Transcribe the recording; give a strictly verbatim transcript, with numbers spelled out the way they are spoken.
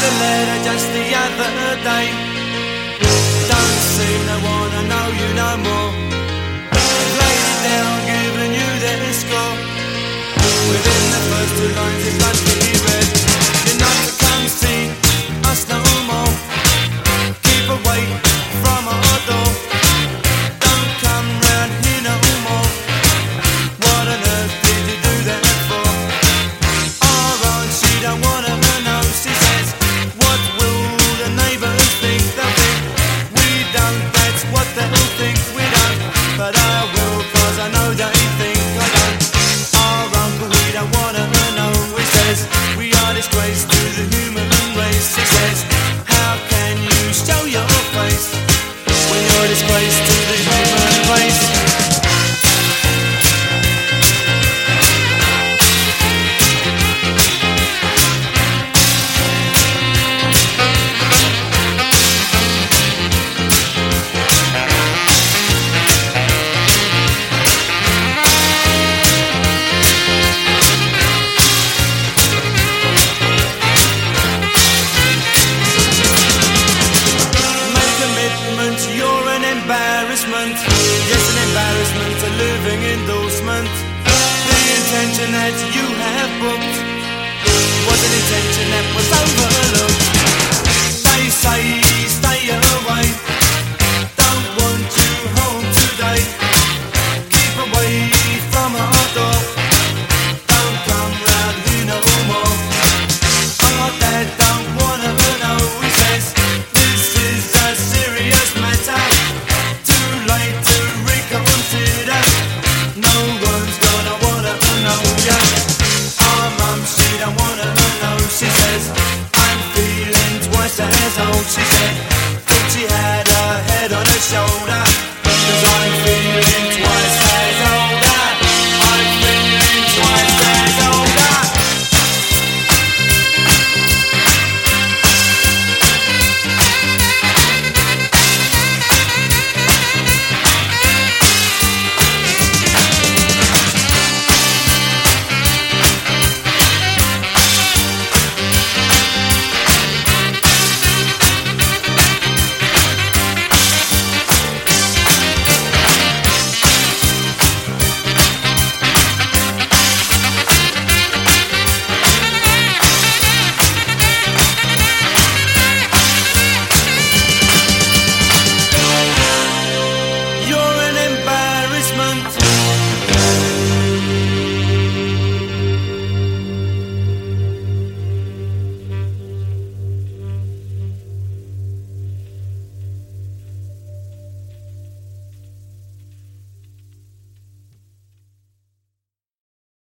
a letter just the other day. Don't seem to wanna know you no more. They've laid it down, giving you their score. Within the first two lines it must be read. You're not to come see us no more. Keep away from our door. Don't come round here no more. What on earth did you do that for? Our aunt, she don't wanna know. She says, what will the neighbours think? They'll think we don't, that's what they'll think. We don't, but I will, cause I know they think I don't. Our uncle, we don't wanna know. He says, we are disgrace to the human race. He says, how can you show your face when you're a disgrace to the human race? You're an embarrassment, yes, an embarrassment, a living endorsement. The intention that you have booked was an intention that was overlooked. They say stay away, don't want you home today. Keep away from our door, don't come round here no more. Our dad don't wanna know, he says, this is a serious matter. Too late to reconsider. No one's gonna wanna know ya. Our mum, she don't wanna know. She says, I'm feeling twice as old. She said, thought she had her head on her shoulder.